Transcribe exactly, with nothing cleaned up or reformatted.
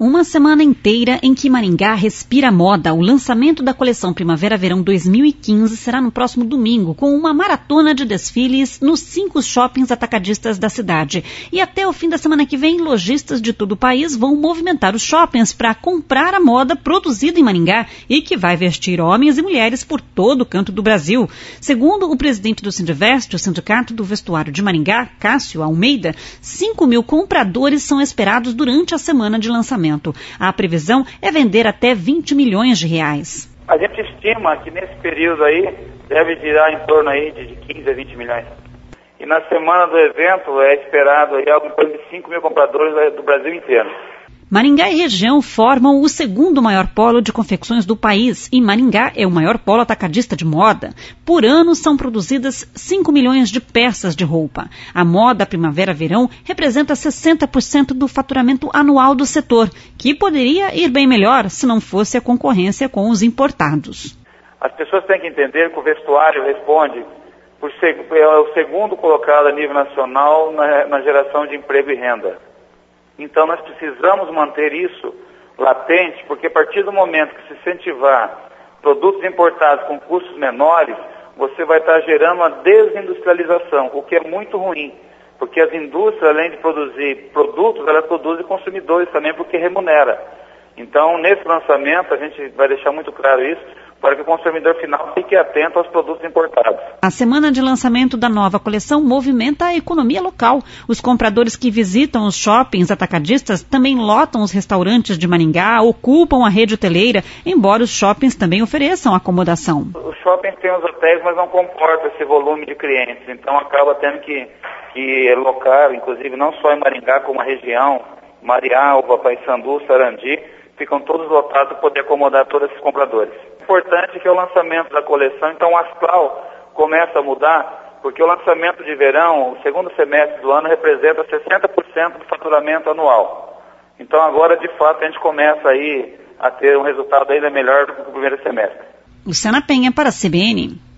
Uma semana inteira em que Maringá respira moda. O lançamento da coleção Primavera-Verão dois mil e quinze será no próximo domingo, com uma maratona de desfiles nos cinco shoppings atacadistas da cidade. E até o fim da semana que vem, lojistas de todo o país vão movimentar os shoppings para comprar a moda produzida em Maringá e que vai vestir homens e mulheres por todo o canto do Brasil. Segundo o presidente do Sindivest, o Sindicato do Vestuário de Maringá, Cássio Almeida, cinco mil compradores são esperados durante a semana de lançamento. A previsão é vender até vinte milhões de reais. A gente estima que nesse período aí deve girar em torno aí de quinze a vinte milhões. E na semana do evento é esperado aí algo em torno de cinco mil compradores do Brasil inteiro. Maringá e região formam o segundo maior polo de confecções do país e Maringá é o maior polo atacadista de moda. Por ano são produzidas cinco milhões de peças de roupa. A moda primavera-verão representa sessenta por cento do faturamento anual do setor, que poderia ir bem melhor se não fosse a concorrência com os importados. As pessoas têm que entender que o vestuário responde por ser, é o segundo colocado a nível nacional na, na geração de emprego e renda. Então nós precisamos manter isso latente, porque a partir do momento que se incentivar produtos importados com custos menores, você vai estar gerando uma desindustrialização, o que é muito ruim, porque as indústrias, além de produzir produtos, elas produzem consumidores também, porque remunera. Então, nesse lançamento, a gente vai deixar muito claro isso, para que o consumidor final fique atento aos produtos importados. A semana de lançamento da nova coleção movimenta a economia local. Os compradores que visitam os shoppings atacadistas também lotam os restaurantes de Maringá, ocupam a rede hoteleira, embora os shoppings também ofereçam acomodação. Os shoppings têm os hotéis, mas não comportam esse volume de clientes, então acaba tendo que, que locar, inclusive não só em Maringá, como a região, Marialva, Paissandu, Sarandi, ficam todos lotados para poder acomodar todos esses compradores. O importante é que é o lançamento da coleção, então o astral começa a mudar, porque o lançamento de verão, o segundo semestre do ano, representa sessenta por cento do faturamento anual. Então agora, de fato, a gente começa aí a ter um resultado ainda melhor do que o primeiro semestre. Luciana Penha para a C B N.